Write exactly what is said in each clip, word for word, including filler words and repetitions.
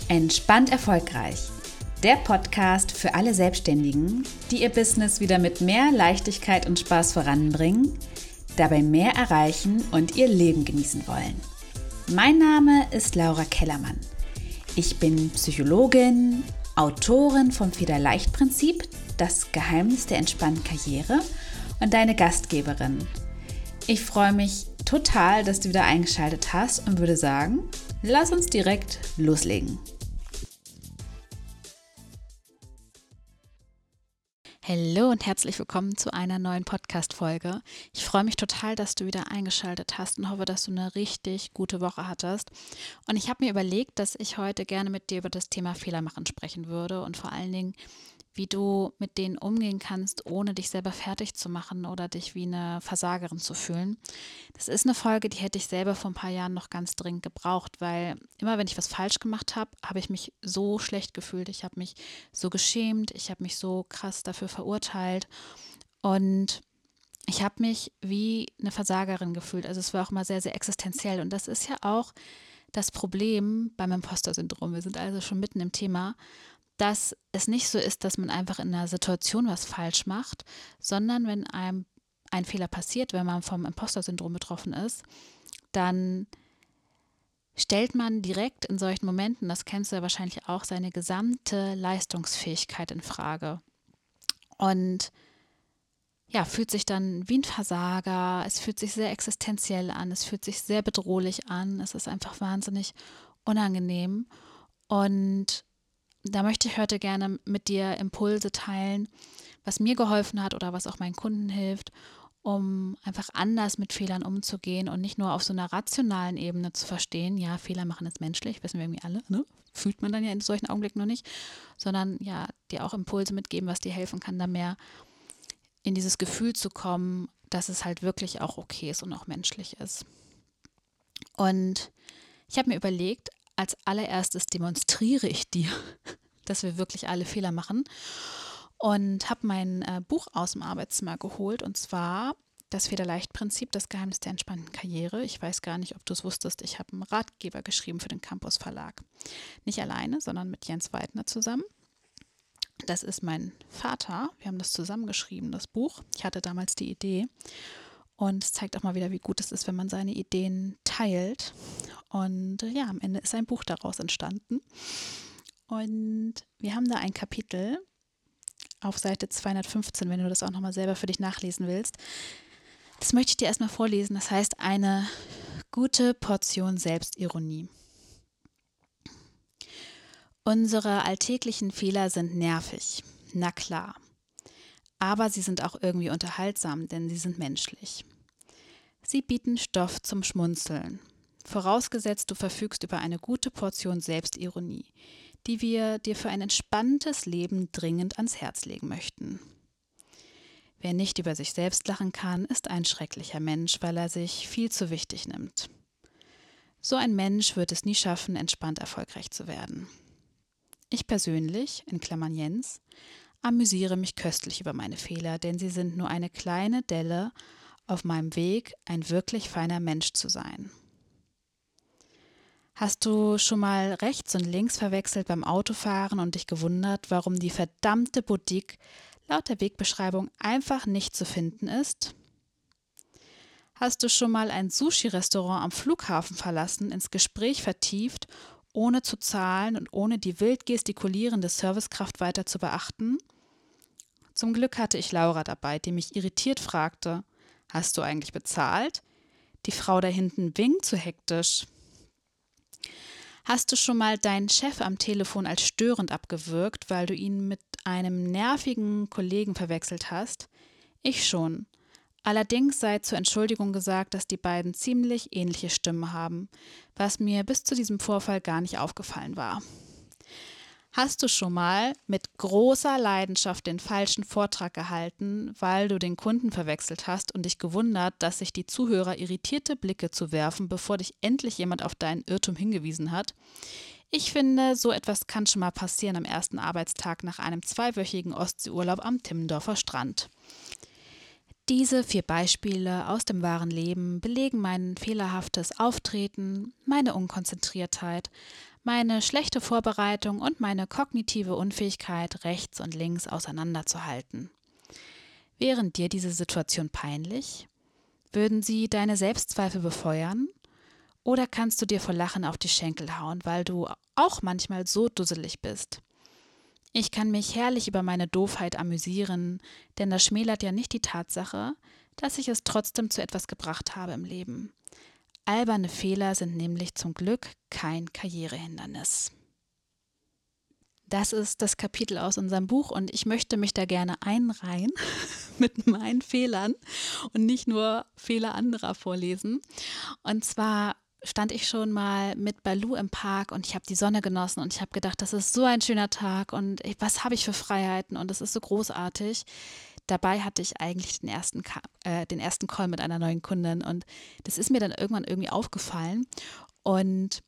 Entspannt erfolgreich. Der Podcast für alle Selbstständigen, die ihr Business wieder mit mehr Leichtigkeit und Spaß voranbringen, dabei mehr erreichen und ihr Leben genießen wollen. Mein Name ist Laura Kellermann. Ich bin Psychologin, Autorin vom Federleicht-Prinzip, das Geheimnis der entspannten Karriere und deine Gastgeberin. Ich freue mich total, dass du wieder eingeschaltet hast und würde sagen, lass uns direkt loslegen. Hallo und herzlich willkommen zu einer neuen Podcast-Folge. Ich freue mich total, dass du wieder eingeschaltet hast und hoffe, dass du eine richtig gute Woche hattest. Und ich habe mir überlegt, dass ich heute gerne mit dir über das Thema Fehler machen sprechen würde und vor allen Dingen, wie du mit denen umgehen kannst, ohne dich selber fertig zu machen oder dich wie eine Versagerin zu fühlen. Das ist eine Folge, die hätte ich selber vor ein paar Jahren noch ganz dringend gebraucht, weil immer, wenn ich was falsch gemacht habe, habe ich mich so schlecht gefühlt. Ich habe mich so geschämt, ich habe mich so krass dafür verurteilt und ich habe mich wie eine Versagerin gefühlt. Also es war auch mal sehr, sehr existenziell und das ist ja auch das Problem beim Imposter-Syndrom. Wir sind also schon mitten im Thema, dass es nicht so ist, dass man einfach in einer Situation was falsch macht, sondern wenn einem ein Fehler passiert, wenn man vom Imposter-Syndrom betroffen ist, dann stellt man direkt in solchen Momenten, das kennst du ja wahrscheinlich auch, seine gesamte Leistungsfähigkeit in Frage. Und ja, fühlt sich dann wie ein Versager, es fühlt sich sehr existenziell an, es fühlt sich sehr bedrohlich an, es ist einfach wahnsinnig unangenehm. Und da möchte ich heute gerne mit dir Impulse teilen, was mir geholfen hat oder was auch meinen Kunden hilft, um einfach anders mit Fehlern umzugehen und nicht nur auf so einer rationalen Ebene zu verstehen, ja, Fehler machen ist menschlich, wissen wir irgendwie alle, ne? Fühlt man dann ja in solchen Augenblicken noch nicht, sondern ja, dir auch Impulse mitgeben, was dir helfen kann, da mehr in dieses Gefühl zu kommen, dass es halt wirklich auch okay ist und auch menschlich ist. Und ich habe mir überlegt, als allererstes demonstriere ich dir, dass wir wirklich alle Fehler machen und habe mein äh, Buch aus dem Arbeitszimmer geholt und zwar das Federleicht-Prinzip, das Geheimnis der entspannten Karriere. Ich weiß gar nicht, ob du es wusstest, ich habe einen Ratgeber geschrieben für den Campus Verlag. Nicht alleine, sondern mit Jens Weidner zusammen. Das ist mein Vater. Wir haben das zusammengeschrieben, das Buch. Ich hatte damals die Idee und es zeigt auch mal wieder, wie gut es ist, wenn man seine Ideen teilt. Und äh, ja, am Ende ist ein Buch daraus entstanden. Und wir haben da ein Kapitel auf Seite zweihundertfünfzehn, wenn du das auch nochmal selber für dich nachlesen willst. Das möchte ich dir erstmal vorlesen. Das heißt, eine gute Portion Selbstironie. Unsere alltäglichen Fehler sind nervig, na klar. Aber sie sind auch irgendwie unterhaltsam, denn sie sind menschlich. Sie bieten Stoff zum Schmunzeln. Vorausgesetzt, du verfügst über eine gute Portion Selbstironie, die wir dir für ein entspanntes Leben dringend ans Herz legen möchten. Wer nicht über sich selbst lachen kann, ist ein schrecklicher Mensch, weil er sich viel zu wichtig nimmt. So ein Mensch wird es nie schaffen, entspannt erfolgreich zu werden. Ich persönlich, in Klammern Jens, amüsiere mich köstlich über meine Fehler, denn sie sind nur eine kleine Delle auf meinem Weg, ein wirklich feiner Mensch zu sein. Hast du schon mal rechts und links verwechselt beim Autofahren und dich gewundert, warum die verdammte Boutique laut der Wegbeschreibung einfach nicht zu finden ist? Hast du schon mal ein Sushi-Restaurant am Flughafen verlassen, ins Gespräch vertieft, ohne zu zahlen und ohne die wild gestikulierende Servicekraft weiter zu beachten? Zum Glück hatte ich Laura dabei, die mich irritiert fragte, hast du eigentlich bezahlt? Die Frau da hinten winkt zu hektisch. Hast du schon mal deinen Chef am Telefon als störend abgewürgt, weil du ihn mit einem nervigen Kollegen verwechselt hast? Ich schon. Allerdings sei zur Entschuldigung gesagt, dass die beiden ziemlich ähnliche Stimmen haben, was mir bis zu diesem Vorfall gar nicht aufgefallen war. Hast du schon mal mit großer Leidenschaft den falschen Vortrag gehalten, weil du den Kunden verwechselt hast und dich gewundert, dass sich die Zuhörer irritierte Blicke zu werfen, bevor dich endlich jemand auf deinen Irrtum hingewiesen hat? Ich finde, so etwas kann schon mal passieren am ersten Arbeitstag nach einem zweiwöchigen Ostseeurlaub am Timmendorfer Strand. Diese vier Beispiele aus dem wahren Leben belegen mein fehlerhaftes Auftreten, meine Unkonzentriertheit, meine schlechte Vorbereitung und meine kognitive Unfähigkeit, rechts und links auseinanderzuhalten. Wären dir diese Situation peinlich? Würden sie deine Selbstzweifel befeuern? Oder kannst du dir vor Lachen auf die Schenkel hauen, weil du auch manchmal so dusselig bist? Ich kann mich herrlich über meine Doofheit amüsieren, denn das schmälert ja nicht die Tatsache, dass ich es trotzdem zu etwas gebracht habe im Leben. Alberne Fehler sind nämlich zum Glück kein Karrierehindernis. Das ist das Kapitel aus unserem Buch und ich möchte mich da gerne einreihen mit meinen Fehlern und nicht nur Fehler anderer vorlesen. Und zwar stand ich schon mal mit Baloo im Park und ich habe die Sonne genossen und ich habe gedacht, das ist so ein schöner Tag und ich, was habe ich für Freiheiten und es ist so großartig. Dabei hatte ich eigentlich den ersten, Ka- äh, den ersten Call mit einer neuen Kundin und das ist mir dann irgendwann irgendwie aufgefallen und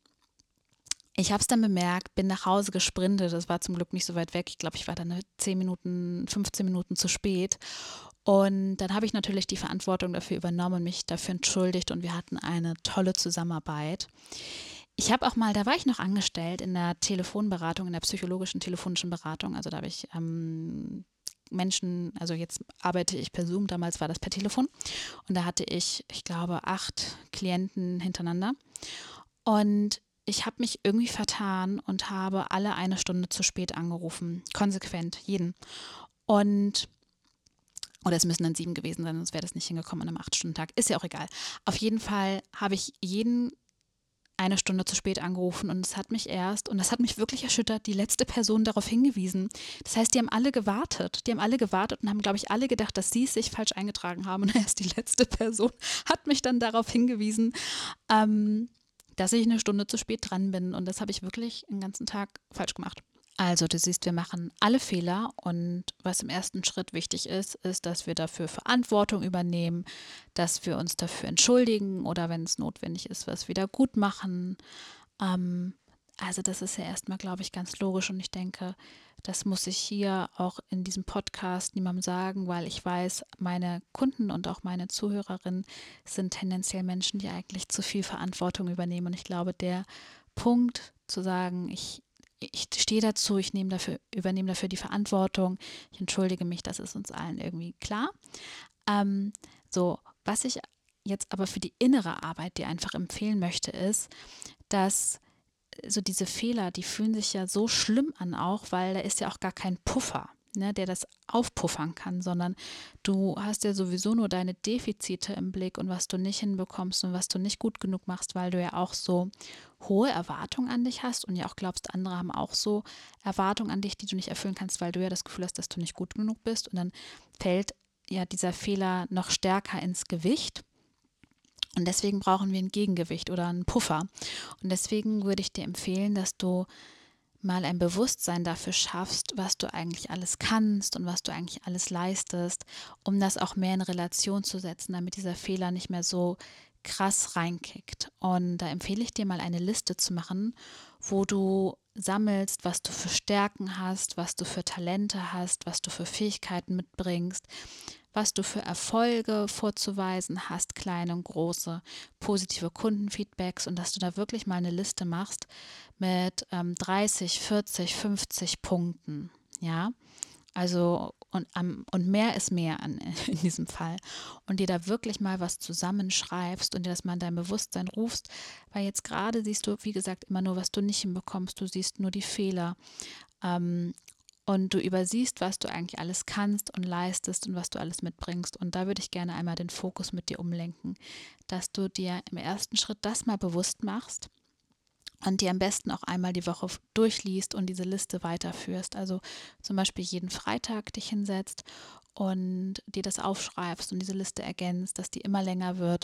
ich habe es dann bemerkt, bin nach Hause gesprintet, das war zum Glück nicht so weit weg, ich glaube, ich war dann zehn Minuten, fünfzehn Minuten zu spät und dann habe ich natürlich die Verantwortung dafür übernommen und mich dafür entschuldigt und wir hatten eine tolle Zusammenarbeit. Ich habe auch mal, da war ich noch angestellt in der Telefonberatung, in der psychologischen telefonischen Beratung, also da habe ich ähm, Menschen, also jetzt arbeite ich per Zoom, damals war das per Telefon und da hatte ich, ich glaube, acht Klienten hintereinander und ich habe mich irgendwie vertan und habe alle eine Stunde zu spät angerufen, konsequent, jeden. Und oder es müssen dann sieben gewesen sein, sonst wäre das nicht hingekommen an einem acht-Stunden-Tag. Ist ja auch egal. Auf jeden Fall habe ich jeden eine Stunde zu spät angerufen und es hat mich erst, und das hat mich wirklich erschüttert, die letzte Person darauf hingewiesen. Das heißt, die haben alle gewartet. Die haben alle gewartet und haben, glaube ich, alle gedacht, dass sie es sich falsch eingetragen haben. Und erst die letzte Person hat mich dann darauf hingewiesen, ähm, dass ich eine Stunde zu spät dran bin. Und das habe ich wirklich den ganzen Tag falsch gemacht. Also du siehst, wir machen alle Fehler und was im ersten Schritt wichtig ist, ist, dass wir dafür Verantwortung übernehmen, dass wir uns dafür entschuldigen oder wenn es notwendig ist, was wieder gut machen. Ähm, also das ist ja erstmal, glaube ich, ganz logisch und ich denke, das muss ich hier auch in diesem Podcast niemandem sagen, weil ich weiß, meine Kunden und auch meine Zuhörerinnen sind tendenziell Menschen, die eigentlich zu viel Verantwortung übernehmen und ich glaube, der Punkt zu sagen, ich ich stehe dazu, ich nehme dafür, übernehme dafür die Verantwortung, ich entschuldige mich, das ist uns allen irgendwie klar. Ähm, so, was ich jetzt aber für die innere Arbeit dir einfach empfehlen möchte, ist, dass so diese Fehler, die fühlen sich ja so schlimm an auch, weil da ist ja auch gar kein Puffer, ne, der das aufpuffern kann, sondern du hast ja sowieso nur deine Defizite im Blick und was du nicht hinbekommst und was du nicht gut genug machst, weil du ja auch so hohe Erwartungen an dich hast und ja auch glaubst, andere haben auch so Erwartungen an dich, die du nicht erfüllen kannst, weil du ja das Gefühl hast, dass du nicht gut genug bist und dann fällt ja dieser Fehler noch stärker ins Gewicht. Und deswegen brauchen wir ein Gegengewicht oder einen Puffer. Und deswegen würde ich dir empfehlen, dass du mal ein Bewusstsein dafür schaffst, was du eigentlich alles kannst und was du eigentlich alles leistest, um das auch mehr in Relation zu setzen, damit dieser Fehler nicht mehr so krass reinkickt. Und da empfehle ich dir mal eine Liste zu machen, wo du sammelst, was du für Stärken hast, was du für Talente hast, was du für Fähigkeiten mitbringst, was du für Erfolge vorzuweisen hast, kleine und große, positive Kundenfeedbacks und dass du da wirklich mal eine Liste machst mit ähm, dreißig, vierzig, fünfzig Punkten, ja, also und, um, und mehr ist mehr an, in diesem Fall und dir da wirklich mal was zusammenschreibst und dir das mal in dein Bewusstsein rufst, weil jetzt gerade siehst du, wie gesagt, immer nur, was du nicht hinbekommst, du siehst nur die Fehler, ähm, und du übersiehst, was du eigentlich alles kannst und leistest und was du alles mitbringst. Und da würde ich gerne einmal den Fokus mit dir umlenken, dass du dir im ersten Schritt das mal bewusst machst und dir am besten auch einmal die Woche durchliest und diese Liste weiterführst. Also zum Beispiel jeden Freitag dich hinsetzt und dir das aufschreibst und diese Liste ergänzt, dass die immer länger wird.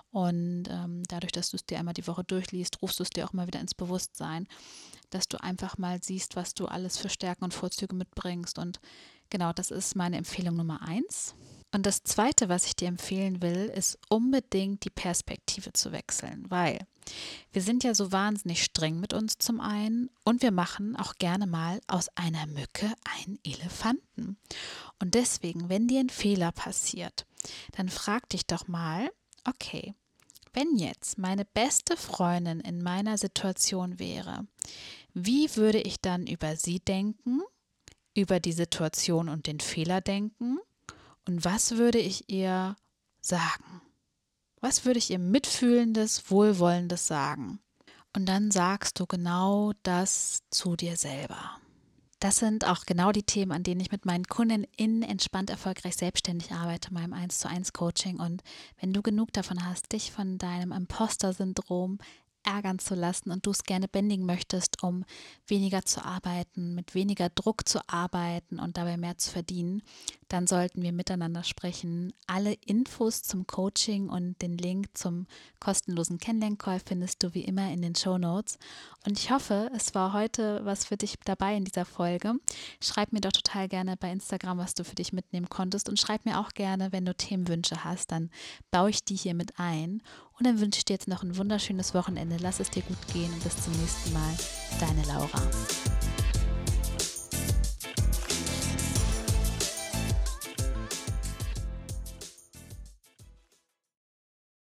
Und ähm, dadurch, dass du es dir einmal die Woche durchliest, rufst du es dir auch mal wieder ins Bewusstsein, dass du einfach mal siehst, was du alles für Stärken und Vorzüge mitbringst. Und genau, das ist meine Empfehlung Nummer eins. Und das Zweite, was ich dir empfehlen will, ist unbedingt die Perspektive zu wechseln, weil wir sind ja so wahnsinnig streng mit uns zum einen und wir machen auch gerne mal aus einer Mücke einen Elefanten. Und deswegen, wenn dir ein Fehler passiert, dann frag dich doch mal, okay, wenn jetzt meine beste Freundin in meiner Situation wäre, wie würde ich dann über sie denken, über die Situation und den Fehler denken und was würde ich ihr sagen? Was würde ich ihr mitfühlendes, wohlwollendes sagen? Und dann sagst du genau das zu dir selber. Das sind auch genau die Themen, an denen ich mit meinen Kunden in Entspannt Erfolgreich Selbstständig arbeite, meinem eins zu eins Coaching. Und wenn du genug davon hast, dich von deinem Imposter-Syndrom ärgern zu lassen und du es gerne bändigen möchtest, um weniger zu arbeiten, mit weniger Druck zu arbeiten und dabei mehr zu verdienen, dann sollten wir miteinander sprechen. Alle Infos zum Coaching und den Link zum kostenlosen Kennenlern-Call findest du wie immer in den Shownotes. Und ich hoffe, es war heute was für dich dabei in dieser Folge. Schreib mir doch total gerne bei Instagram, was du für dich mitnehmen konntest und schreib mir auch gerne, wenn du Themenwünsche hast, dann baue ich die hier mit ein. Und dann wünsche ich dir jetzt noch ein wunderschönes Wochenende. Lass es dir gut gehen und bis zum nächsten Mal. Deine Laura.